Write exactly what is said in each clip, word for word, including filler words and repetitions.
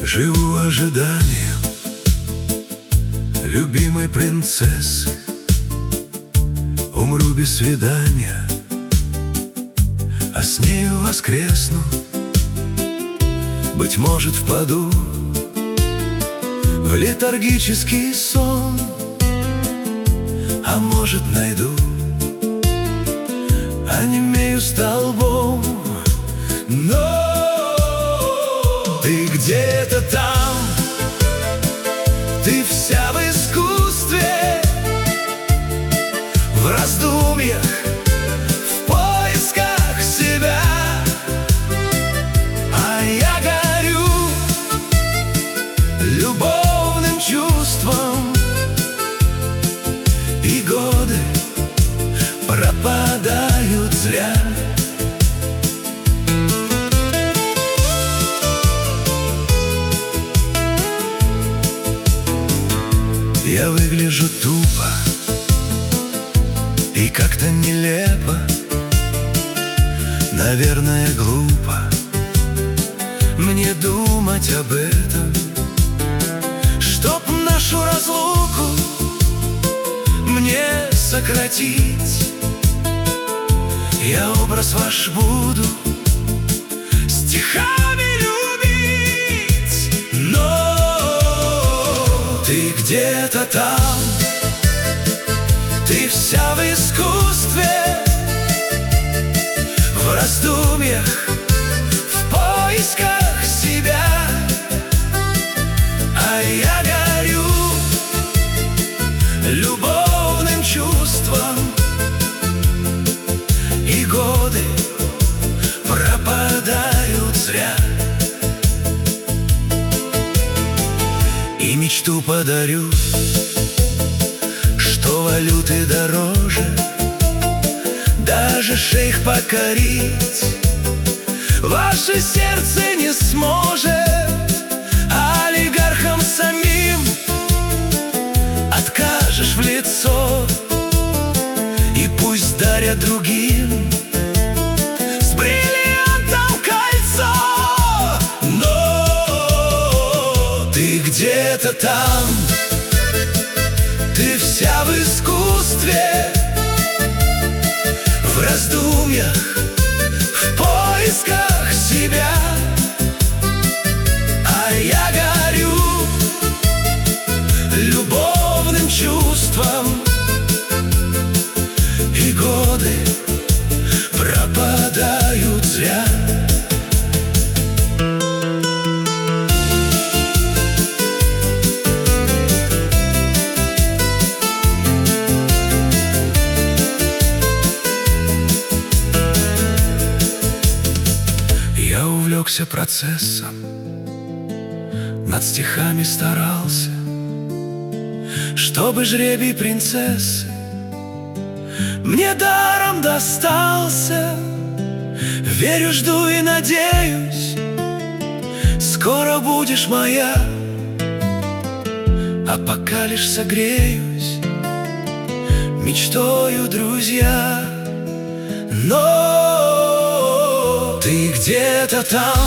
Живу ожиданием любимой принцессы. Умру без свидания, а с нею воскресну. Быть может, впаду в летаргический сон, а может, найду, онемею столбом. Но ты где-то там, ты вся в искусстве, в раздумьях, в поисках себя. А я горю любовным чувством, и годы пропадают зря. Я выгляжу тупо и как-то нелепо, наверное, глупо мне думать об этом. Чтоб нашу разлуку мне сократить, я образ ваш буду стихами любить. Но ты где-то там, ты вся в искусстве, в раздумьях, в поисках себя. А я горю любовным чувством, и годы пропадают зря. И мечту подарю, что валюты дороже даже шейх покорить ваше сердце не сможет. Олигархам самим откажешь в лицо, и пусть дарят другим с бриллиантом кольцо. Но ты где-то там, ты вся в искусстве, в раздумьях, в поисках себя. А я горю любовным чувством, и годы пропадают зря. Я увлекся процессом, над стихами старался, чтобы жребий принцессы мне даром достался. Верю, жду и надеюсь, скоро будешь моя, а пока лишь согреюсь мечтою, друзья. Но ты где-то там,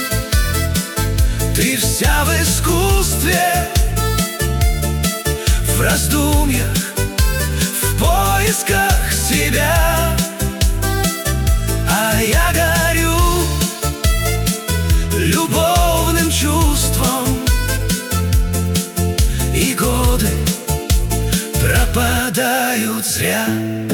ты вся в искусстве, в раздумьях, в поисках себя. А я горю любовным чувством, и годы пропадают зря.